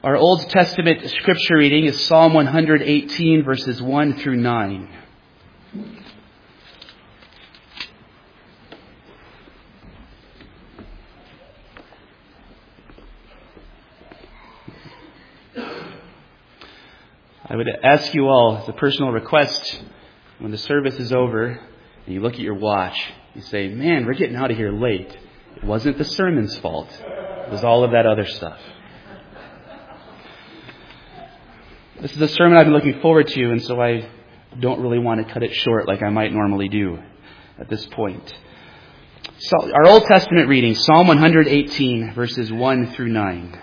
Our Old Testament scripture reading is Psalm 118, verses 1 through 9. I would ask you all, as a personal request, when the service is over and you look at your watch, you say, man, we're getting out of here late. It wasn't the sermon's fault. It was all of that other stuff. This is a sermon I've been looking forward to, and so I don't really want to cut it short like I might normally do at this point. So our Old Testament reading, Psalm 118, verses 1 through 9.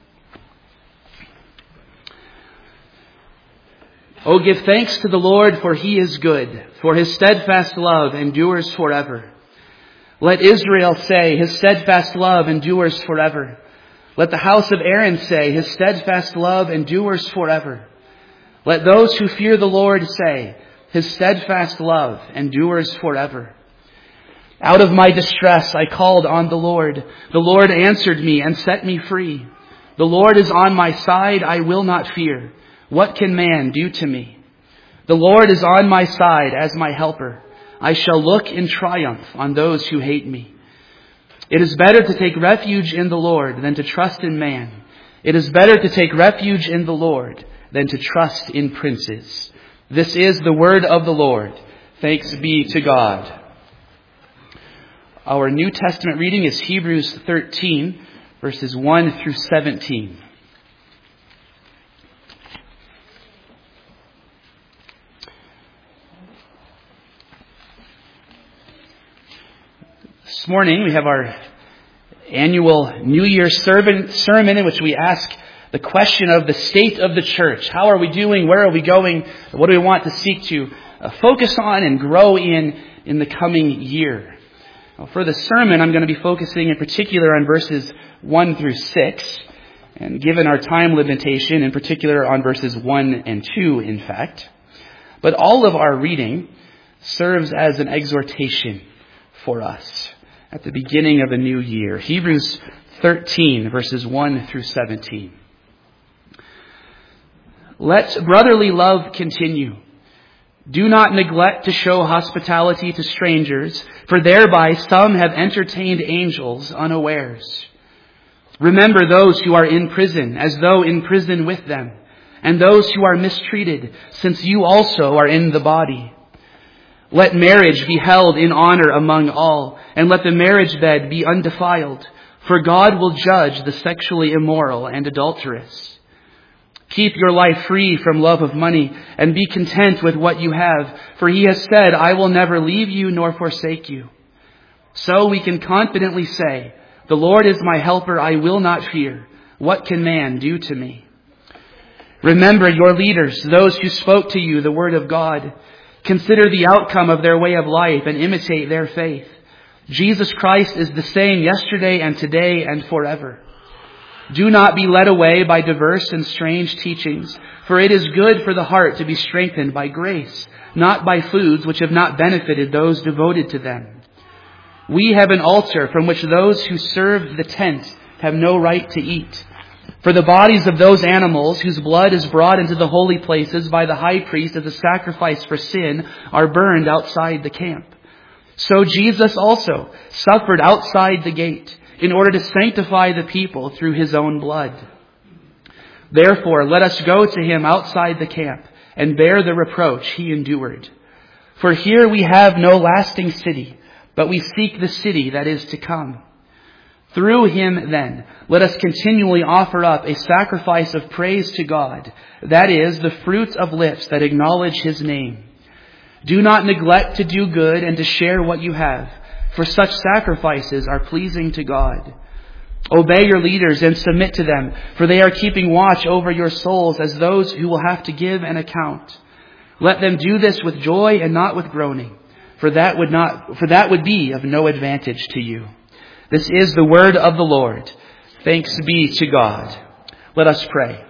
Oh, give thanks to the Lord, for He is good, for His steadfast love endures forever. Let Israel say, His steadfast love endures forever. Let the house of Aaron say, His steadfast love endures forever. Let those who fear the Lord say, His steadfast love endures forever. Out of my distress I called on the Lord. The Lord answered me and set me free. The Lord is on my side, I will not fear. What can man do to me? The Lord is on my side as my helper. I shall look in triumph on those who hate me. It is better to take refuge in the Lord than to trust in man. It is better to take refuge in the Lord than to trust in princes. This is the word of the Lord. Thanks be to God. Our New Testament reading is Hebrews 13, verses 1 through 17. This morning we have our annual New Year's sermon in which we ask the question of the state of the church. How are we doing? Where are we going? What do we want to seek to focus on and grow in the coming year? Well, for the sermon, I'm going to be focusing in particular on verses 1 through 6. And given our time limitation, in particular on verses 1 and 2, in fact. But all of our reading serves as an exhortation for us at the beginning of the new year. Hebrews 13, verses 1 through 17. Let brotherly love continue. Do not neglect to show hospitality to strangers, for thereby some have entertained angels unawares. Remember those who are in prison, as though in prison with them, and those who are mistreated, since you also are in the body. Let marriage be held in honor among all, and let the marriage bed be undefiled, for God will judge the sexually immoral and adulterous. Keep your life free from love of money, and be content with what you have, for He has said, I will never leave you nor forsake you. So we can confidently say, the Lord is my helper, I will not fear. What can man do to me? Remember your leaders, those who spoke to you the word of God. Consider the outcome of their way of life and imitate their faith. Jesus Christ is the same yesterday and today and forever. Do not be led away by diverse and strange teachings, for it is good for the heart to be strengthened by grace, not by foods which have not benefited those devoted to them. We have an altar from which those who serve the tent have no right to eat. For the bodies of those animals whose blood is brought into the holy places by the high priest as a sacrifice for sin are burned outside the camp. So Jesus also suffered outside the gate in order to sanctify the people through His own blood. Therefore, let us go to Him outside the camp and bear the reproach He endured. For here we have no lasting city, but we seek the city that is to come. Through Him, then, let us continually offer up a sacrifice of praise to God, that is, the fruit of lips that acknowledge His name. Do not neglect to do good and to share what you have, for such sacrifices are pleasing to God. Obey your leaders and submit to them, for they are keeping watch over your souls as those who will have to give an account. Let them do this with joy and not with groaning, for that would be of no advantage to you. This is the word of the Lord. Thanks be to God. Let us pray.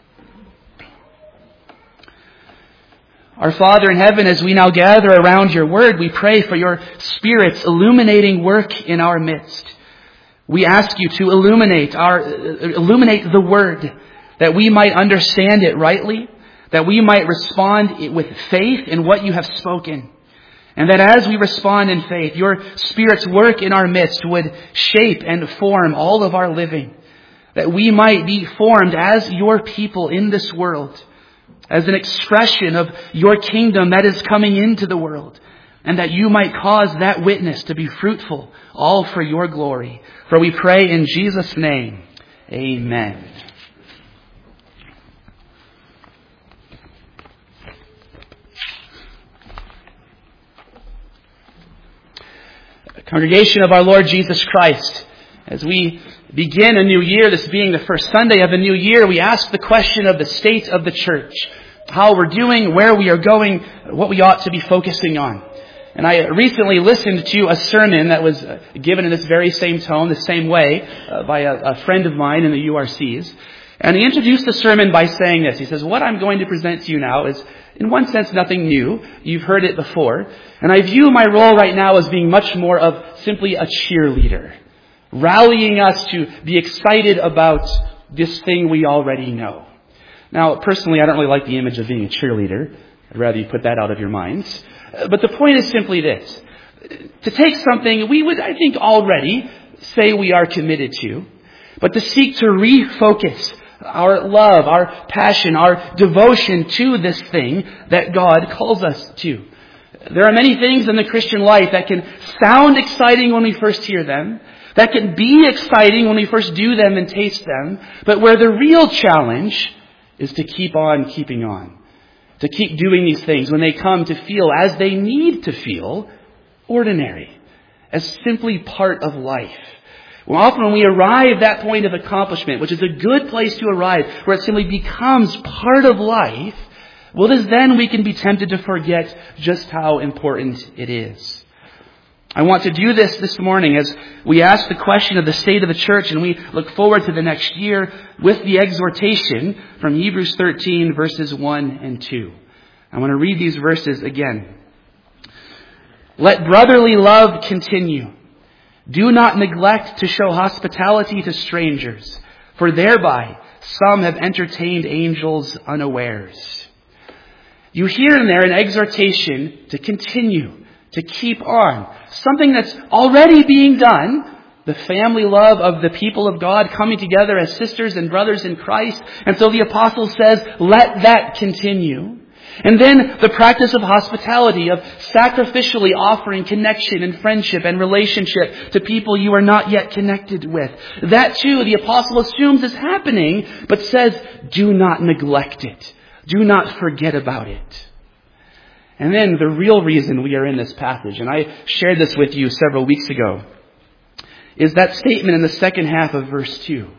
Our Father in heaven, as we now gather around your word, we pray for your Spirit's illuminating work in our midst. We ask you to illuminate the word, that we might understand it rightly, that we might respond with faith in what you have spoken. And that as we respond in faith, your Spirit's work in our midst would shape and form all of our living. That we might be formed as your people in this world, as an expression of your kingdom that is coming into the world. And that you might cause that witness to be fruitful, all for your glory. For we pray in Jesus' name, amen. Congregation of our Lord Jesus Christ, as we begin a new year, this being the first Sunday of a new year, we ask the question of the state of the church, how we're doing, where we are going, what we ought to be focusing on. And I recently listened to a sermon that was given in this very same tone, the same way, by a friend of mine in the URCs. And he introduced the sermon by saying this. He says, what I'm going to present to you now is, in one sense, nothing new. You've heard it before. And I view my role right now as being much more of simply a cheerleader, rallying us to be excited about this thing we already know. Now, personally, I don't really like the image of being a cheerleader. I'd rather you put that out of your minds. But the point is simply this. To take something we would, I think, already say we are committed to, but to seek to refocus our love, our passion, our devotion to this thing that God calls us to. There are many things in the Christian life that can sound exciting when we first hear them, that can be exciting when we first do them and taste them, but where the real challenge is to keep on keeping on, to keep doing these things when they come to feel, as they need to feel, ordinary, as simply part of life. Well, often when we arrive at that point of accomplishment, which is a good place to arrive, where it simply becomes part of life, well, it is then we can be tempted to forget just how important it is. I want to do this morning as we ask the question of the state of the church and we look forward to the next year with the exhortation from Hebrews 13 verses 1 and 2. I want to read these verses again. Let brotherly love continue. Do not neglect to show hospitality to strangers, for thereby some have entertained angels unawares. You hear in there an exhortation to continue, to keep on. Something that's already being done, the family love of the people of God coming together as sisters and brothers in Christ. And so the apostle says, let that continue. And then the practice of hospitality, of sacrificially offering connection and friendship and relationship to people you are not yet connected with. That too, the apostle assumes is happening, but says, do not neglect it. Do not forget about it. And then the real reason we are in this passage, and I shared this with you several weeks ago, is that statement in the second half of verse 2.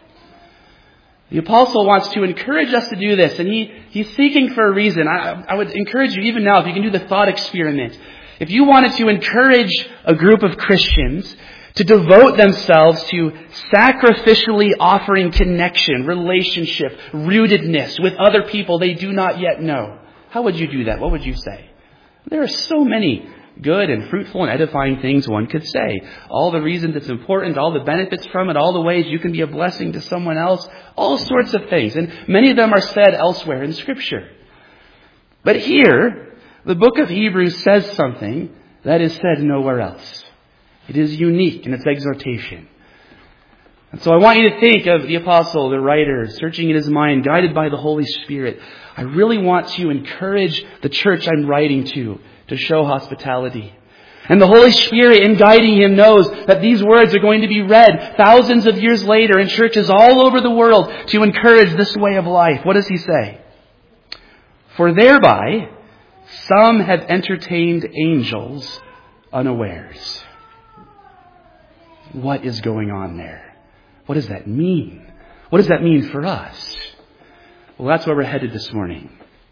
The apostle wants to encourage us to do this, and he's seeking for a reason. I would encourage you, even now, if you can do the thought experiment. If you wanted to encourage a group of Christians to devote themselves to sacrificially offering connection, relationship, rootedness with other people they do not yet know, how would you do that? What would you say? There are so many good and fruitful and edifying things one could say. All the reasons it's important, all the benefits from it, all the ways you can be a blessing to someone else, all sorts of things. And many of them are said elsewhere in Scripture. But here, the book of Hebrews says something that is said nowhere else. It is unique in its exhortation. And so I want you to think of the apostle, the writer, searching in his mind, guided by the Holy Spirit. I really want to encourage the church I'm writing to show hospitality. And the Holy Spirit, in guiding him, knows that these words are going to be read thousands of years later in churches all over the world to encourage this way of life. What does he say? For thereby some have entertained angels unawares. What is going on there? What does that mean? What does that mean for us? Well, that's where we're headed this morning.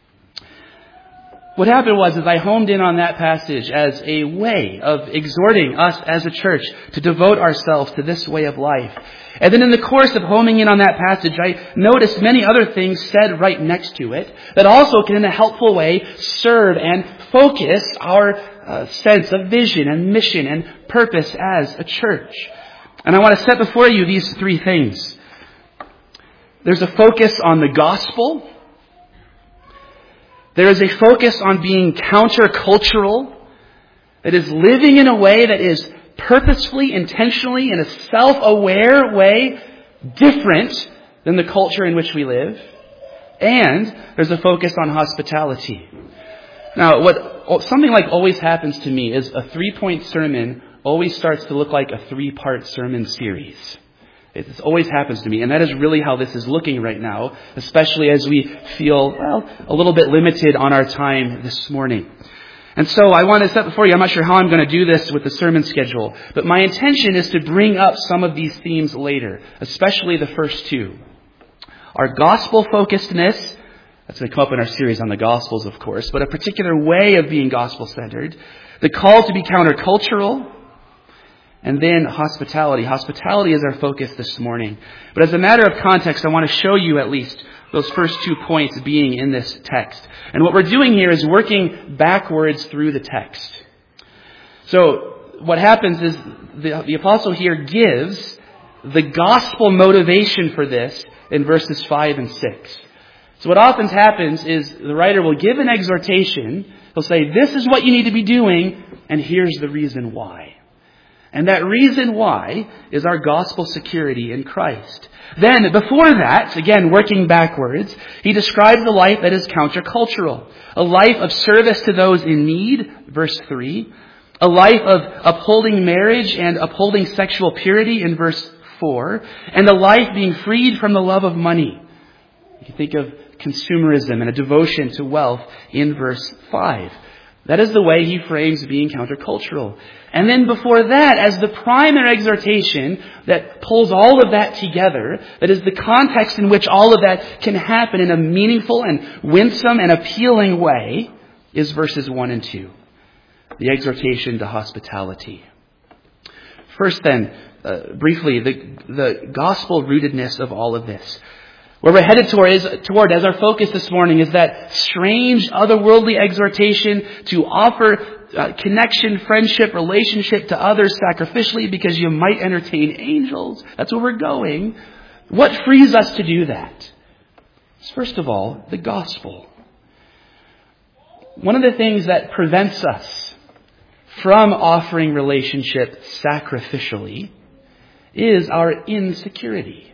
What happened was I homed in on that passage as a way of exhorting us as a church to devote ourselves to this way of life. And then in the course of homing in on that passage, I noticed many other things said right next to it that also can in a helpful way serve and focus our sense of vision and mission and purpose as a church. And I want to set before you these three things. There's a focus on the gospel. There is a focus on being countercultural. That is living in a way that is purposefully, intentionally, in a self-aware way, different than the culture in which we live. And there's a focus on hospitality. Now, something like always happens to me is a 3-point sermon always starts to look like a 3-part sermon series. It always happens to me. And that is really how this is looking right now, especially as we feel, a little bit limited on our time this morning. And so I want to set before you, I'm not sure how I'm going to do this with the sermon schedule, but my intention is to bring up some of these themes later, especially the first two. Our gospel-focusedness, that's going to come up in our series on the Gospels, of course, but a particular way of being gospel-centered, the call to be countercultural, and then hospitality. Hospitality is our focus this morning. But as a matter of context, I want to show you at least those first 2 points being in this text. And what we're doing here is working backwards through the text. So what happens is the apostle here gives the gospel motivation for this in verses 5 and 6. So what often happens is the writer will give an exhortation. He'll say, this is what you need to be doing, and here's the reason why. And that reason why is our gospel security in Christ. Then, before that, again, working backwards, he describes a life that is countercultural. A life of service to those in need, verse 3. A life of upholding marriage and upholding sexual purity in verse 4. And a life being freed from the love of money. You can think of consumerism and a devotion to wealth in verse 5. That is the way he frames being countercultural. And then before that, as the primary exhortation that pulls all of that together, that is the context in which all of that can happen in a meaningful and winsome and appealing way, is verses 1 and 2. The exhortation to hospitality. First then, briefly, the gospel rootedness of all of this. Where we're headed toward as our focus this morning is that strange, otherworldly exhortation to offer connection, friendship, relationship to others sacrificially because you might entertain angels. That's where we're going. What frees us to do that? It's first of all, the gospel. One of the things that prevents us from offering relationship sacrificially is our insecurity.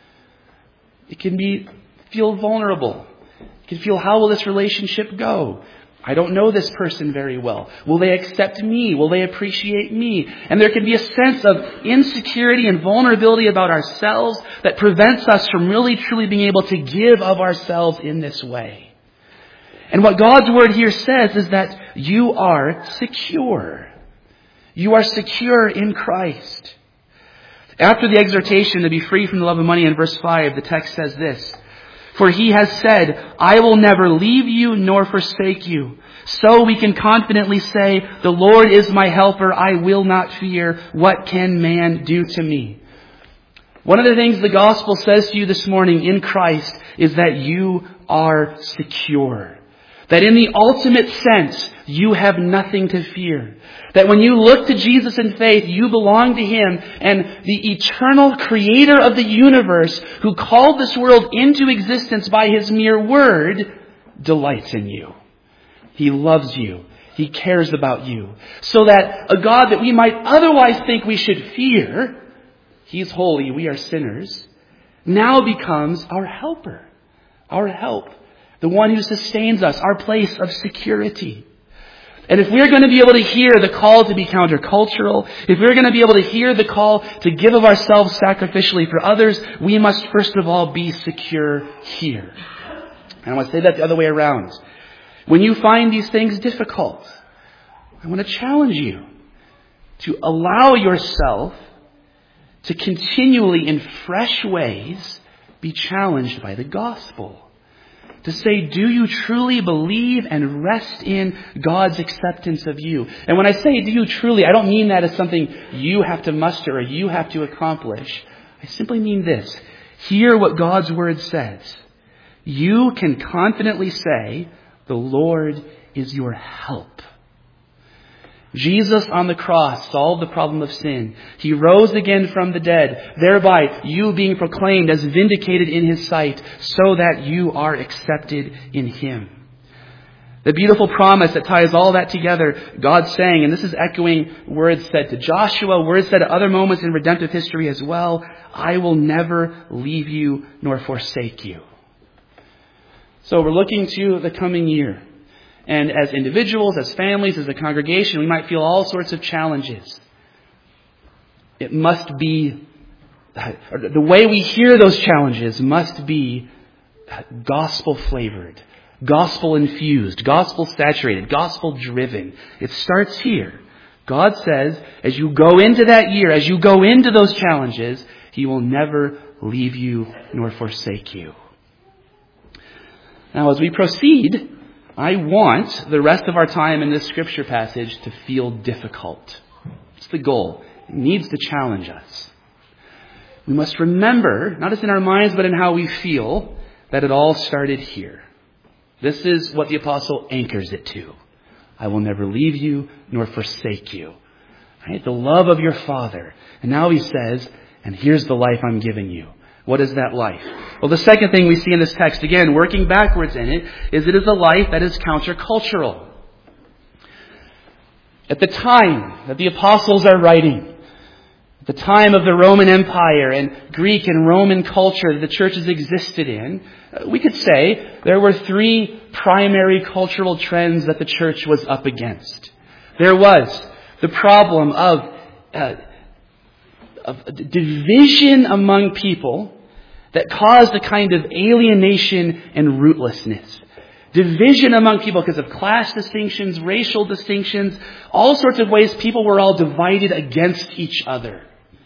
It can feel vulnerable. It can feel, how will this relationship go? I don't know this person very well. Will they accept me? Will they appreciate me? And there can be a sense of insecurity and vulnerability about ourselves that prevents us from really truly being able to give of ourselves in this way. And what God's word here says is that you are secure. You are secure in Christ. After the exhortation to be free from the love of money in verse 5, the text says this, for he has said, I will never leave you nor forsake you. So we can confidently say, the Lord is my helper. I will not fear. What can man do to me? One of the things the gospel says to you this morning in Christ is that you are secure. That in the ultimate sense, you have nothing to fear. That when you look to Jesus in faith, you belong to Him, and the eternal creator of the universe who called this world into existence by His mere word delights in you. He loves you. He cares about you. So that a God that we might otherwise think we should fear, He's holy, we are sinners, now becomes our helper, our help. The one who sustains us, our place of security. And if we're going to be able to hear the call to be countercultural, if we're going to be able to hear the call to give of ourselves sacrificially for others, we must first of all be secure here. And I want to say that the other way around. When you find these things difficult, I want to challenge you to allow yourself to continually, in fresh ways, be challenged by the gospel. To say, do you truly believe and rest in God's acceptance of you? And when I say, do you truly, I don't mean that as something you have to muster or you have to accomplish. I simply mean this. Hear what God's word says. You can confidently say, the Lord is your help. Jesus on the cross solved the problem of sin. He rose again from the dead, thereby you being proclaimed as vindicated in His sight, so that you are accepted in Him. The beautiful promise that ties all that together, God saying, and this is echoing words said to Joshua, words said at other moments in redemptive history as well, I will never leave you nor forsake you. So we're looking to the coming year. And as individuals, as families, as a congregation, we might feel all sorts of challenges. It must be, the way we hear those challenges must be gospel flavored, gospel infused, gospel saturated, gospel driven. It starts here. God says, as you go into that year, as you go into those challenges, He will never leave you nor forsake you. Now, as we proceed, I want the rest of our time in this scripture passage to feel difficult. It's the goal. It needs to challenge us. We must remember, not just in our minds, but in how we feel, that it all started here. This is what the apostle anchors it to. I will never leave you nor forsake you. Right? The love of your Father. And now he says, and here's the life I'm giving you. What is that life? Well, the second thing we see in this text, again, working backwards in it is a life that is countercultural. At the time that the apostles are writing, at the time of the Roman Empire and Greek and Roman culture that the churches existed in, we could say there were three primary cultural trends that the church was up against. There was the problem of division among people that caused a kind of alienation and rootlessness. Division among people because of class distinctions, racial distinctions, all sorts of ways people were all divided against each other.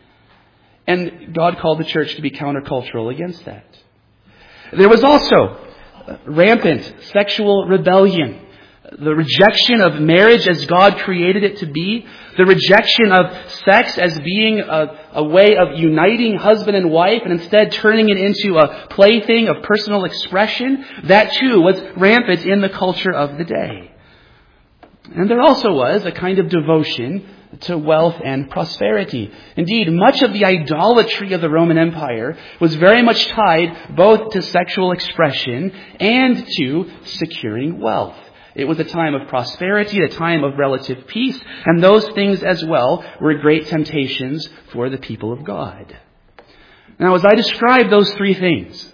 And God called the church to be countercultural against that. There was also rampant sexual rebellion. The rejection of marriage as God created it to be. The rejection of sex as being a way of uniting husband and wife and instead turning it into a plaything of personal expression. That too was rampant in the culture of the day. And there also was a kind of devotion to wealth and prosperity. Indeed, much of the idolatry of the Roman Empire was very much tied both to sexual expression and to securing wealth. It was a time of prosperity, a time of relative peace, and those things as well were great temptations for the people of God. Now, as I describe those three things,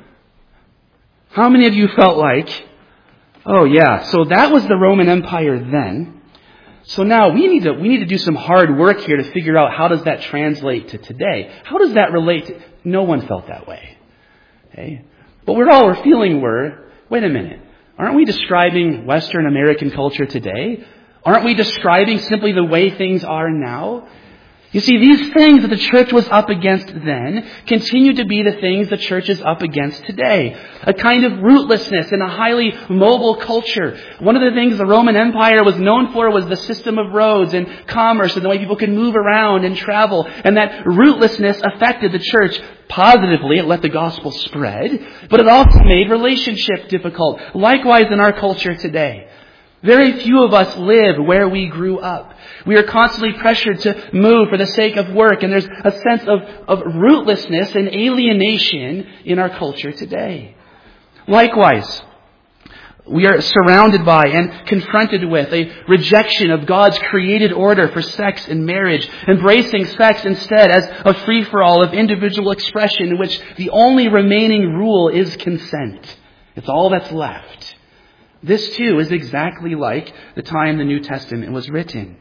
how many of you felt like, oh yeah, so that was the Roman Empire then. So now we need to do some hard work here to figure out how does that translate to today? How does that relate to... No one felt that way. Okay? But we're feeling wait a minute. Aren't we describing Western American culture today? Aren't we describing simply the way things are now? You see, these things that the church was up against then continue to be the things the church is up against today. A kind of rootlessness in a highly mobile culture. One of the things the Roman Empire was known for was the system of roads and commerce and the way people could move around and travel. And that rootlessness affected the church positively. It let the gospel spread. But it also made relationship difficult. Likewise in our culture today. Very few of us live where we grew up. We are constantly pressured to move for the sake of work, and there's a sense of rootlessness and alienation in our culture today. Likewise, we are surrounded by and confronted with a rejection of God's created order for sex and marriage, embracing sex instead as a free-for-all of individual expression in which the only remaining rule is consent. It's all that's left. This too is exactly like the time the New Testament was written.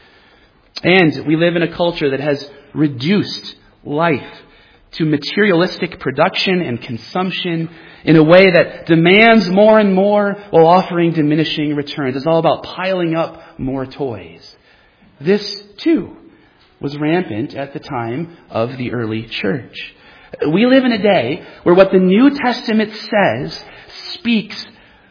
And we live in a culture that has reduced life to materialistic production and consumption in a way that demands more and more while offering diminishing returns. It's all about piling up more toys. This too was rampant at the time of the early church. We live in a day where what the New Testament says speaks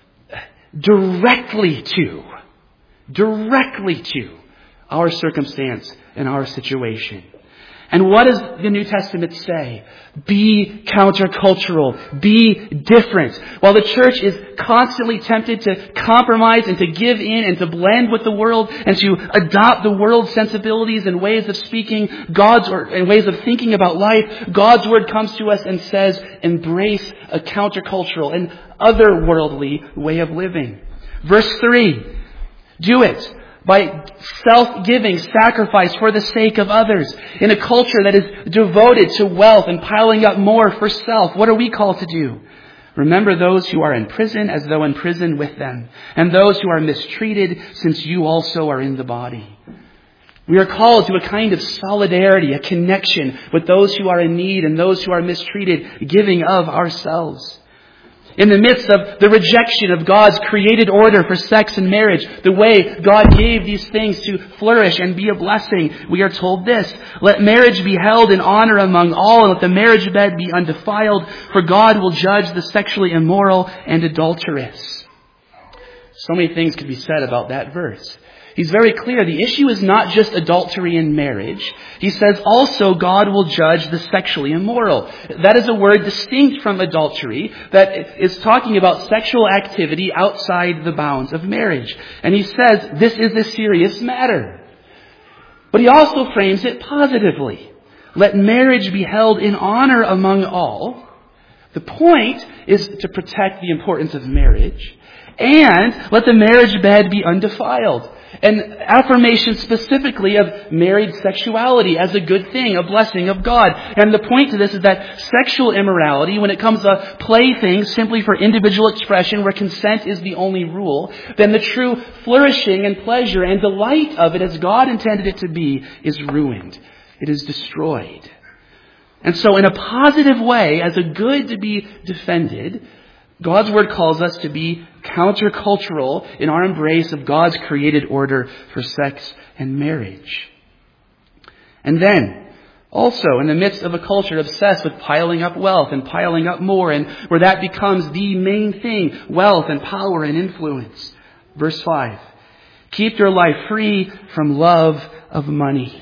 directly to our circumstance and our situation. And what does the New Testament say? Be countercultural. Be different. While the church is constantly tempted to compromise and to give in and to blend with the world and to adopt the world's sensibilities and ways of speaking, and ways of thinking about life, God's Word comes to us and says, embrace a countercultural and otherworldly way of living. Verse 3, do it by self-giving sacrifice for the sake of others. In a culture that is devoted to wealth and piling up more for self, what are we called to do? Remember those who are in prison as though in prison with them, and those who are mistreated, since you also are in the body. We are called to a kind of solidarity, a connection with those who are in need and those who are mistreated, giving of ourselves. In the midst of the rejection of God's created order for sex and marriage, the way God gave these things to flourish and be a blessing, we are told this: let marriage be held in honor among all, and let the marriage bed be undefiled, for God will judge the sexually immoral and adulterous. So many things could be said about that verse. He's very clear. The issue is not just adultery in marriage. He says also God will judge the sexually immoral. That is a word distinct from adultery that is talking about sexual activity outside the bounds of marriage. And he says this is a serious matter. But he also frames it positively. Let marriage be held in honor among all. The point is to protect the importance of marriage. And let the marriage bed be undefiled. An affirmation specifically of married sexuality as a good thing, a blessing of God. And the point to this is that sexual immorality, when it comes to playthings simply for individual expression where consent is the only rule, then the true flourishing and pleasure and delight of it as God intended it to be is ruined. It is destroyed. And so in a positive way, as a good to be defended, God's Word calls us to be countercultural in our embrace of God's created order for sex and marriage. And then, also, in the midst of a culture obsessed with piling up wealth and piling up more, and where that becomes the main thing, wealth and power and influence. Verse 5, keep your life free from love of money.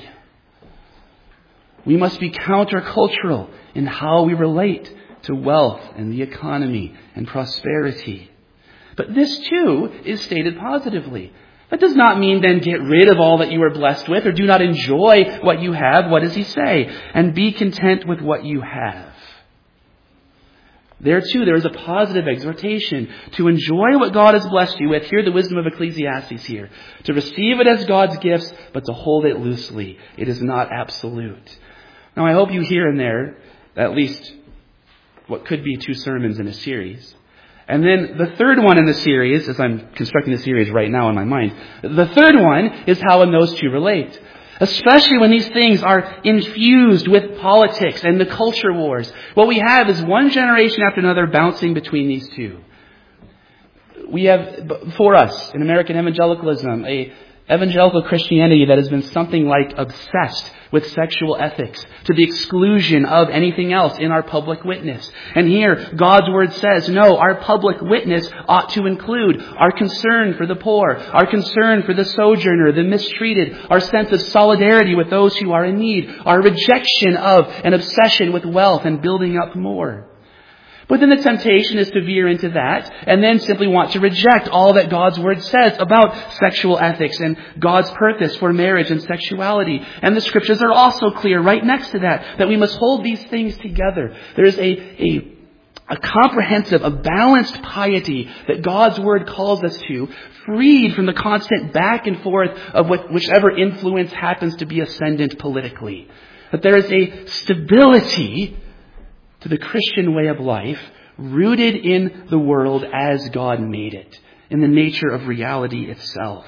We must be countercultural in how we relate to wealth and the economy and prosperity. But this too is stated positively. That does not mean then get rid of all that you are blessed with or do not enjoy what you have. What does he say? And be content with what you have. There too, there is a positive exhortation to enjoy what God has blessed you with. Hear the wisdom of Ecclesiastes here. To receive it as God's gifts, but to hold it loosely. It is not absolute. Now I hope you hear in there at least what could be 2 sermons in a series. And then the third one in the series, as I'm constructing the series right now in my mind, the third one is how those two relate. Especially when these things are infused with politics and the culture wars. What we have is one generation after another bouncing between these two. We have, for us, in American evangelicalism, a evangelical Christianity that has been something like obsessed with sexual ethics to the exclusion of anything else in our public witness. And here, God's Word says, no, our public witness ought to include our concern for the poor, our concern for the sojourner, the mistreated, our sense of solidarity with those who are in need, our rejection of an obsession with wealth and building up more. But then the temptation is to veer into that and then simply want to reject all that God's Word says about sexual ethics and God's purpose for marriage and sexuality. And the Scriptures are also clear right next to that we must hold these things together. There is a comprehensive, a balanced piety that God's Word calls us to, freed from the constant back and forth of whichever influence happens to be ascendant politically. That there is a stability to the Christian way of life, rooted in the world as God made it, in the nature of reality itself.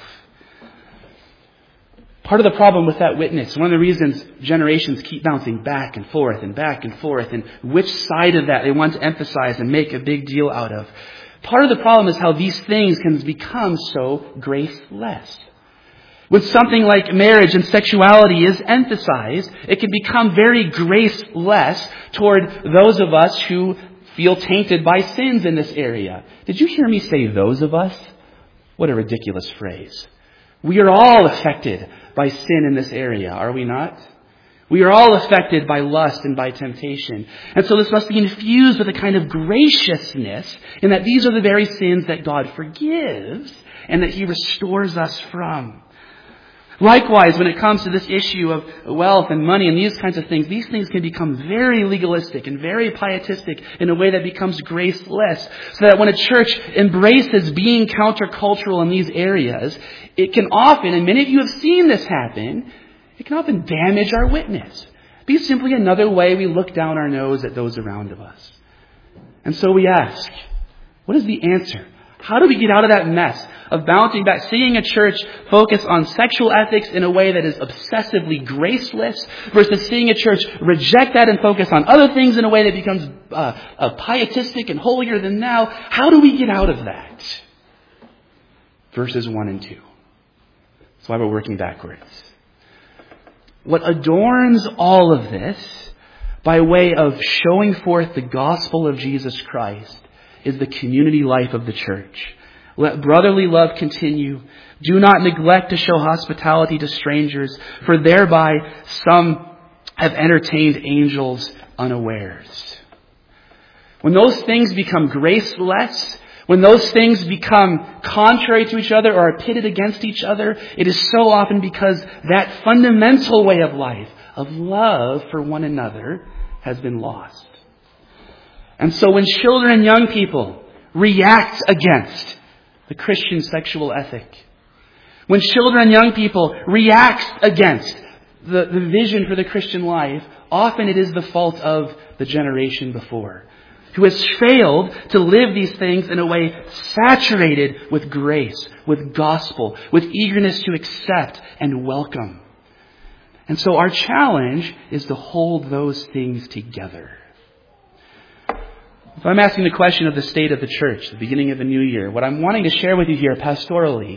Part of the problem with that witness, one of the reasons generations keep bouncing back and forth, and which side of that they want to emphasize and make a big deal out of. Part of the problem is how these things can become so graceless. When something like marriage and sexuality is emphasized, it can become very graceless toward those of us who feel tainted by sins in this area. Did you hear me say those of us? What a ridiculous phrase. We are all affected by sin in this area, are we not? We are all affected by lust and by temptation. And so this must be infused with a kind of graciousness in that these are the very sins that God forgives and that He restores us from. Likewise, when it comes to this issue of wealth and money and these kinds of things, these things can become very legalistic and very pietistic in a way that becomes graceless. So that when a church embraces being countercultural in these areas, it can often, and many of you have seen this happen, it can often damage our witness. Be simply another way we look down our nose at those around us. And so we ask, what is the answer? How do we get out of that mess of bouncing back, seeing a church focus on sexual ethics in a way that is obsessively graceless versus seeing a church reject that and focus on other things in a way that becomes pietistic and holier than thou? How do we get out of that? Verses 1 and 2. That's why we're working backwards. What adorns all of this by way of showing forth the gospel of Jesus Christ is the community life of the church. Let brotherly love continue. Do not neglect to show hospitality to strangers, for thereby some have entertained angels unawares. When those things become graceless, when those things become contrary to each other or are pitted against each other, it is so often because that fundamental way of life, of love for one another, has been lost. And so when children and young people react against the Christian sexual ethic, when children and young people react against the vision for the Christian life, often it is the fault of the generation before, who has failed to live these things in a way saturated with grace, with gospel, with eagerness to accept and welcome. And so our challenge is to hold those things together. If I'm asking the question of the state of the church, the beginning of the new year, what I'm wanting to share with you here pastorally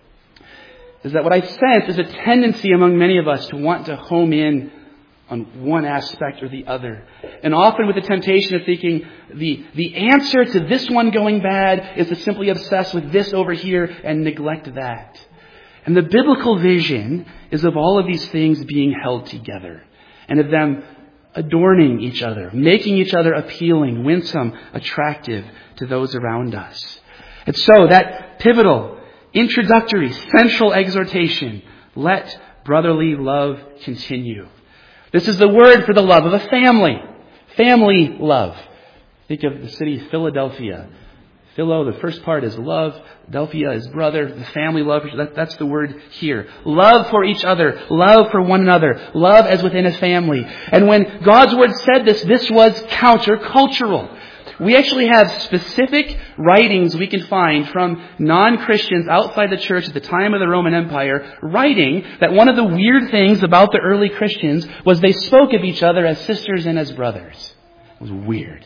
is that what I sense is a tendency among many of us to want to home in on one aspect or the other. And often with the temptation of thinking the answer to this one going bad is to simply obsess with this over here and neglect that. And the biblical vision is of all of these things being held together and of them adorning each other, making each other appealing, winsome, attractive to those around us. And so that pivotal, introductory, central exhortation, let brotherly love continue. This is the word for the love of a family. Family love. Think of the city of Philadelphia. Philo, the first part is love. Delphia is brother. The family love. That's the word here. Love for each other. Love for one another. Love as within a family. And when God's word said this was countercultural. We actually have specific writings we can find from non-Christians outside the church at the time of the Roman Empire, writing that one of the weird things about the early Christians was they spoke of each other as sisters and as brothers. It was weird.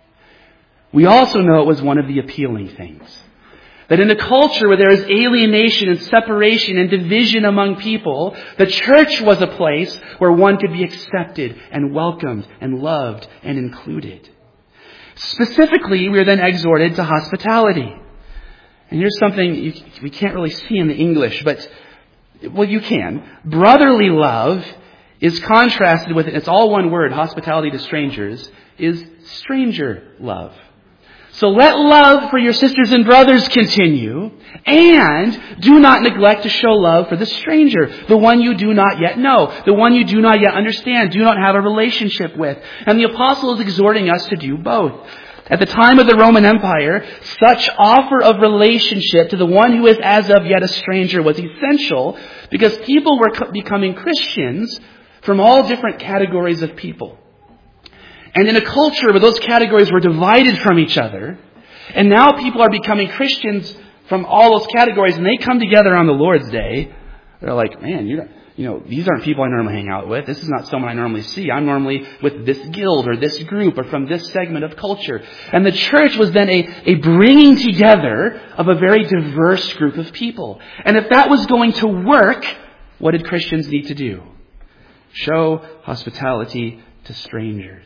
We also know it was one of the appealing things. That in a culture where there is alienation and separation and division among people, the church was a place where one could be accepted and welcomed and loved and included. Specifically, we are then exhorted to hospitality. And here's something we can't really see in the English, but, well, you can. Brotherly love is contrasted with, it's all one word, hospitality to strangers, is stranger love. So let love for your sisters and brothers continue, and do not neglect to show love for the stranger, the one you do not yet know, the one you do not yet understand, do not have a relationship with. And the apostle is exhorting us to do both. At the time of the Roman Empire, such offer of relationship to the one who is as of yet a stranger was essential because people were becoming Christians from all different categories of people. And in a culture where those categories were divided from each other, and now people are becoming Christians from all those categories, and they come together on the Lord's Day, they're like, man, these aren't people I normally hang out with. This is not someone I normally see. I'm normally with this guild or this group or from this segment of culture. And the church was then a bringing together of a very diverse group of people. And if that was going to work, what did Christians need to do? Show hospitality to strangers.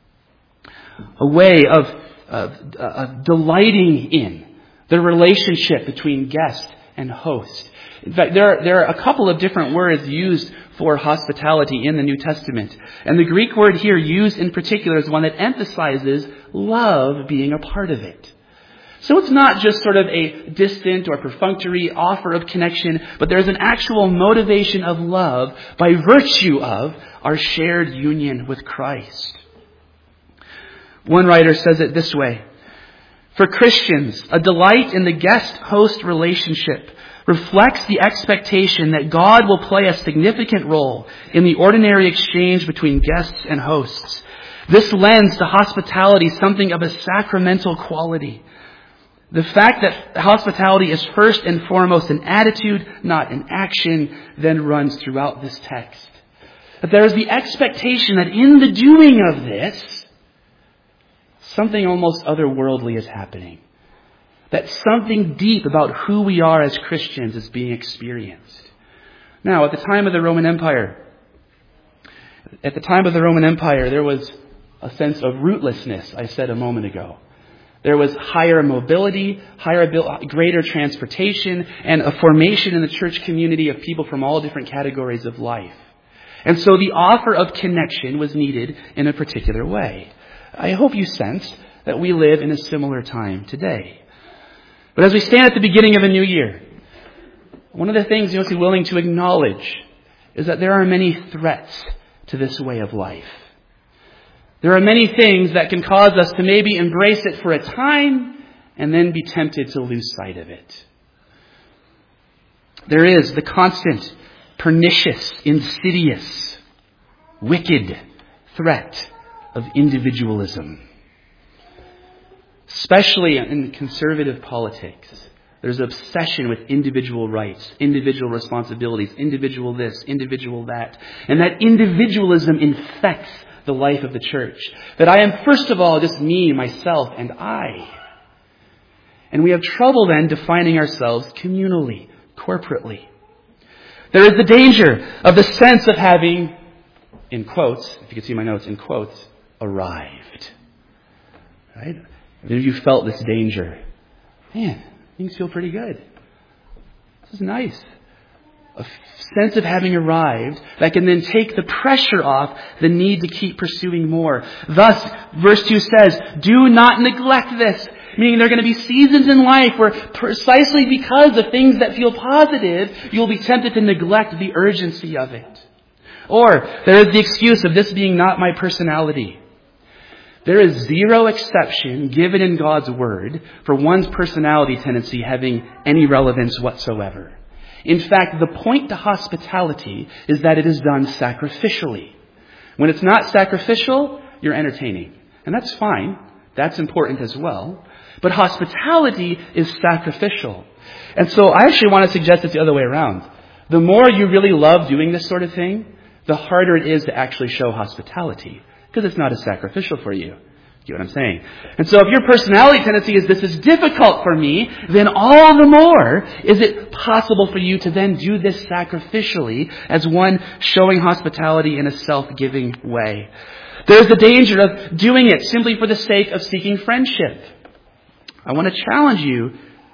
A way of delighting in the relationship between guest and host. In fact, there are a couple of different words used for hospitality in the New Testament. And the Greek word here used in particular is one that emphasizes love being a part of it. So it's not just sort of a distant or perfunctory offer of connection, but there's an actual motivation of love by virtue of our shared union with Christ. One writer says it this way: for Christians, a delight in the guest-host relationship reflects the expectation that God will play a significant role in the ordinary exchange between guests and hosts. This lends to hospitality something of a sacramental quality. The fact that hospitality is first and foremost an attitude, not an action, then runs throughout this text. That there is the expectation that in the doing of this, something almost otherworldly is happening. That something deep about who we are as Christians is being experienced. Now, at the time of the Roman Empire, there was a sense of rootlessness, I said a moment ago. There was higher mobility, greater transportation, and a formation in the church community of people from all different categories of life. And so the offer of connection was needed in a particular way. I hope you sense that we live in a similar time today. But as we stand at the beginning of a new year, one of the things you must be willing to acknowledge is that there are many threats to this way of life. There are many things that can cause us to maybe embrace it for a time and then be tempted to lose sight of it. There is the constant, pernicious, insidious, wicked threat of individualism. Especially in conservative politics, there's obsession with individual rights, individual responsibilities, individual this, individual that. And that individualism infects the life of the church. That I am first of all just me, myself, and I. And we have trouble then defining ourselves communally, corporately. There is the danger of the sense of having, in quotes, if you can see my notes, in quotes, arrived. Right? Have you felt this danger? Man, things feel pretty good. This is nice. A sense of having arrived that can then take the pressure off the need to keep pursuing more. Thus, verse 2 says, do not neglect this. Meaning there are going to be seasons in life where precisely because of things that feel positive, you'll be tempted to neglect the urgency of it. Or there is the excuse of this being not my personality. There is zero exception given in God's Word for one's personality tendency having any relevance whatsoever. In fact, the point to hospitality is that it is done sacrificially. When it's not sacrificial, you're entertaining. And that's fine. That's important as well. But hospitality is sacrificial. And so I actually want to suggest it's the other way around. The more you really love doing this sort of thing, the harder it is to actually show hospitality. Because it's not as sacrificial for you. You get what I'm saying? And so if your personality tendency is this is difficult for me, then all the more is it possible for you to then do this sacrificially as one showing hospitality in a self-giving way. There's the danger of doing it simply for the sake of seeking friendship. I want to challenge you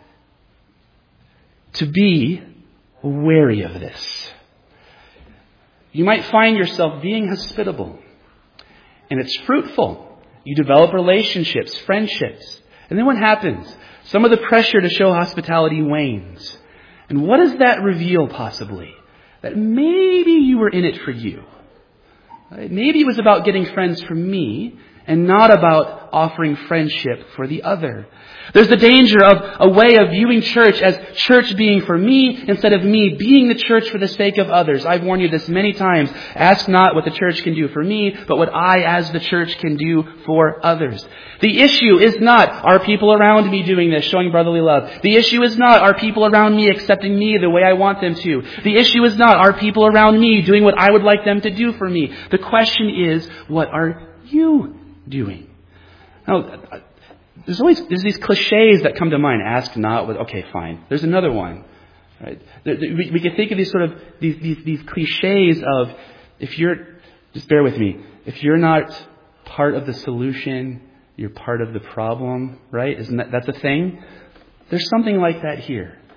to be wary of this. You might find yourself being hospitable. And it's fruitful. You develop relationships, friendships. And then what happens? Some of the pressure to show hospitality wanes. And what does that reveal possibly? That maybe you were in it for you. Right? Maybe it was about getting friends from me and not about offering friendship for the other. There's the danger of a way of viewing church as church being for me instead of me being the church for the sake of others. I've warned you this many times. Ask not what the church can do for me, but what I as the church can do for others. The issue is not, are people around me doing this, showing brotherly love? The issue is not, are people around me accepting me the way I want them to? The issue is not, are people around me doing what I would like them to do for me? The question is, what are you doing? Now, there's these cliches that come to mind. Ask not with, okay, fine. There's another one. Right? We can think of these sort of, these cliches of, if you're, just bear with me, if you're not part of the solution, you're part of the problem, right? Isn't that's a thing? There's something like that here.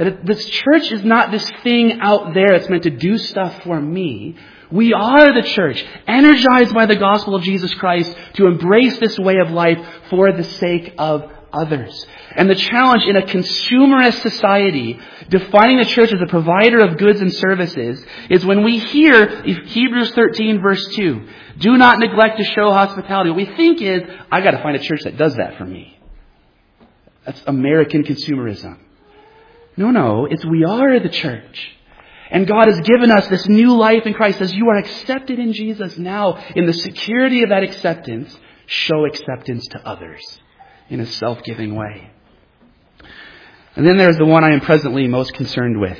That this church is not this thing out there that's meant to do stuff for me. We are the church, energized by the gospel of Jesus Christ to embrace this way of life for the sake of others. And the challenge in a consumerist society, defining the church as a provider of goods and services, is when we hear Hebrews 13 verse 2, do not neglect to show hospitality. What we think is, I got to find a church that does that for me. That's American consumerism. No, it's we are the church. And God has given us this new life in Christ. As you are accepted in Jesus now, in the security of that acceptance, show acceptance to others in a self-giving way. And then there's the one I am presently most concerned with.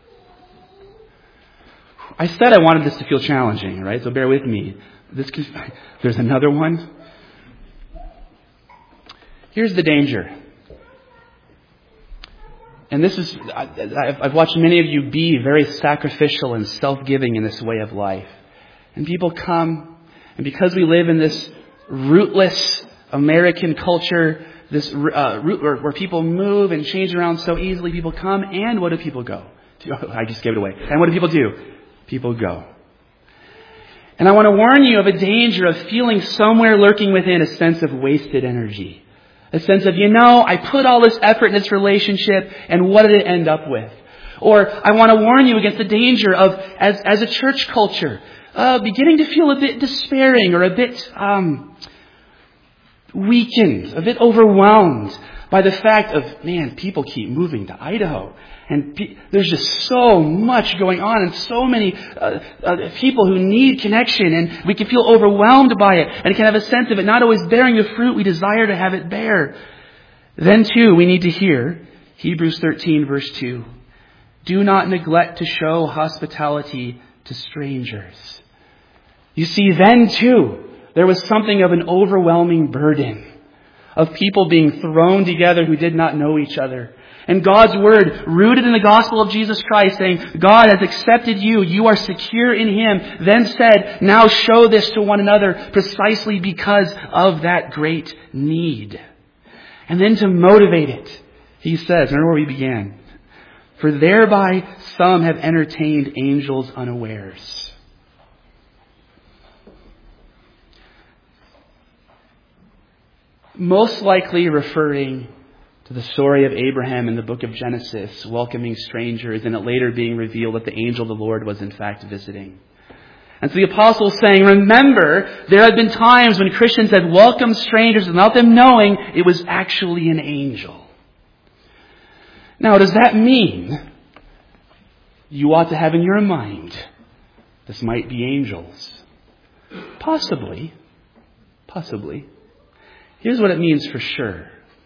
I said I wanted this to feel challenging, right? So bear with me. There's another one. Here's the danger. And this is, I've watched many of you be very sacrificial and self-giving in this way of life. And people come, and because we live in this rootless American culture, this where people move and change around so easily, people come, and what do people go? I just gave it away. And what do people do? People go. And I want to warn you of a danger of feeling somewhere lurking within a sense of wasted energy. A sense of, I put all this effort in this relationship, and what did it end up with? Or I want to warn you against the danger of, as a church culture, beginning to feel a bit despairing or a bit weakened, a bit overwhelmed by the fact of, people keep moving to Idaho. And there's just so much going on and so many people who need connection, and we can feel overwhelmed by it and can have a sense of it not always bearing the fruit we desire to have it bear. Then too, we need to hear Hebrews 13 verse 2. Do not neglect to show hospitality to strangers. You see, then too, there was something of an overwhelming burden of people being thrown together who did not know each other. And God's word, rooted in the gospel of Jesus Christ, saying, God has accepted you. You are secure in Him. Then said, now show this to one another precisely because of that great need. And then to motivate it, he says, remember where we began. For thereby some have entertained angels unawares. Most likely referring to the story of Abraham in the book of Genesis, welcoming strangers, and it later being revealed that the angel of the Lord was in fact visiting. And so the apostle is saying, remember, there have been times when Christians have welcomed strangers without them knowing it was actually an angel. Now, does that mean you ought to have in your mind, this might be angels? Possibly. Here's what it means for sure.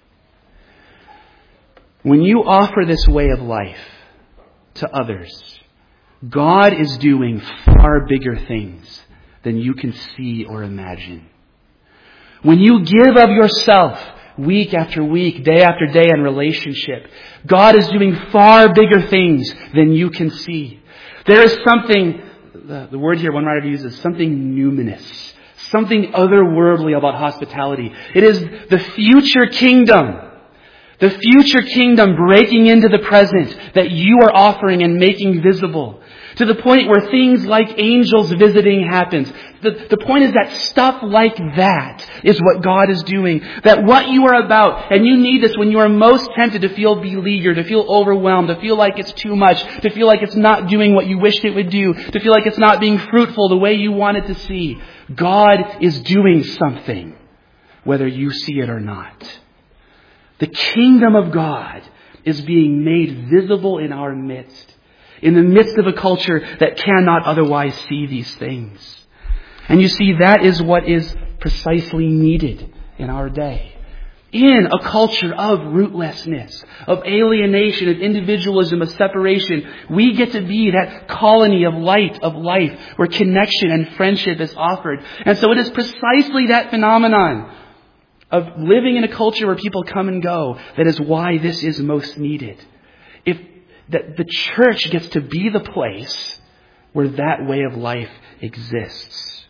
When you offer this way of life to others, God is doing far bigger things than you can see or imagine. When you give of yourself week after week, day after day in relationship, God is doing far bigger things than you can see. There is something, the word here one writer uses, something numinous, something otherworldly about hospitality. It is the future kingdom. The future kingdom breaking into the present that you are offering and making visible. To the point where things like angels visiting happens. The point is that stuff like that is what God is doing. That what you are about, and you need this when you are most tempted to feel beleaguered, to feel overwhelmed, to feel like it's too much, to feel like it's not doing what you wished it would do, to feel like it's not being fruitful the way you want it to see. God is doing something, whether you see it or not. The kingdom of God is being made visible in our midst, in the midst of a culture that cannot otherwise see these things. And you see, that is what is precisely needed in our day. In a culture of rootlessness, of alienation, of individualism, of separation, we get to be that colony of light, of life, where connection and friendship is offered. And so it is precisely that phenomenon of living in a culture where people come and go that is why this is most needed. If that the church gets to be the place where that way of life exists.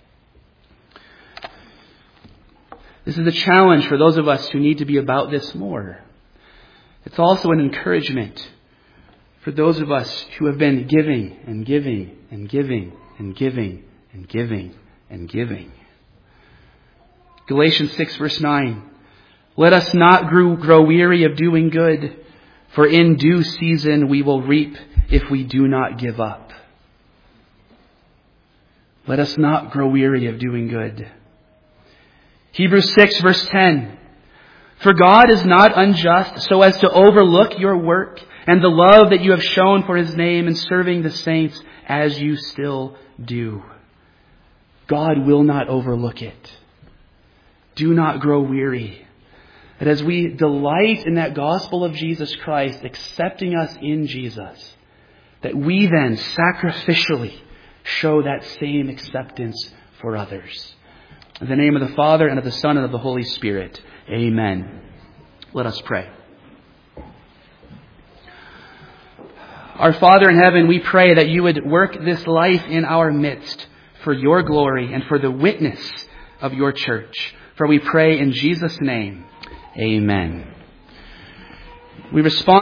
This is a challenge for those of us who need to be about this more. It's also an encouragement For those of us who have been giving and giving and giving and giving and giving and giving. Galatians 6 verse 9. Let us not grow weary of doing good, for in due season we will reap if we do not give up. Let us not grow weary of doing good. Hebrews 6 verse 10. For God is not unjust so as to overlook your work and the love that you have shown for His name in serving the saints as you still do. God will not overlook it. Do not grow weary. That as we delight in that gospel of Jesus Christ, accepting us in Jesus, that we then sacrificially show that same acceptance for others. In the name of the Father, and of the Son, and of the Holy Spirit. Amen. Let us pray. Our Father in heaven, we pray that you would work this life in our midst for your glory and for the witness of your church. For we pray in Jesus' name. Amen. We respond